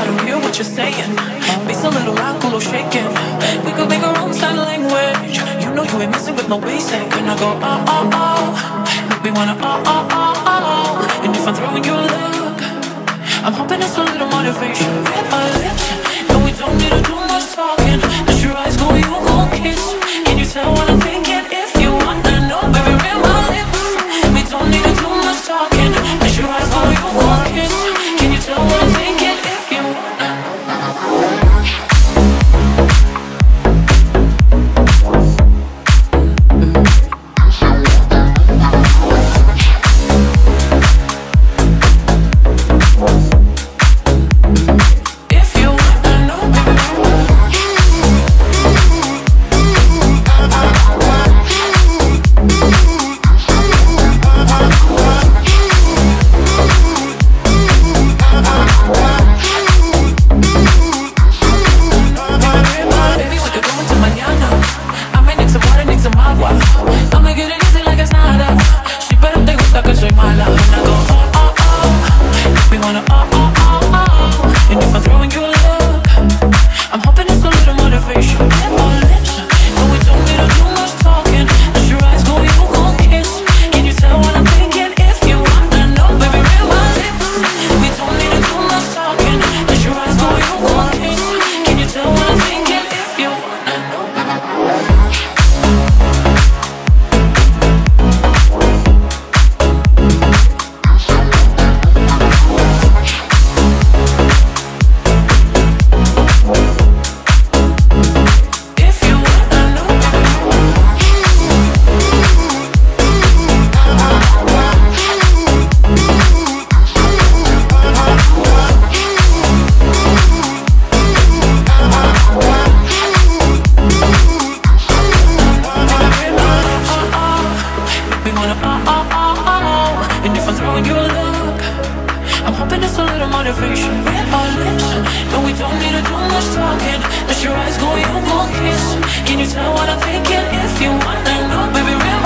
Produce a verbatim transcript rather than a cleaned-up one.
I don't hear what you're saying. Bass a little loud, cool shaking. We could make our own sign language. You know you ain't messing with no basic. And I go, oh, oh, oh. Make me wanna, oh, oh, oh, oh. And if I'm throwing you a look, I'm hoping it's a little motivation. Red my lips. No, we don't need to do much talking. Let your eyes go, you gon' kiss. Can you tell what I'm thinking? If you wanna know, baby, red my lips. We don't need to do much talking. Let your eyes go, you gon' kiss. Can you tell what I'm thinking? If you wanna motivation. Red our lips, but we don't need to do much talking. Let your eyes go, you gon' kiss. Can you tell what I'm thinking? If you wanna know, baby, red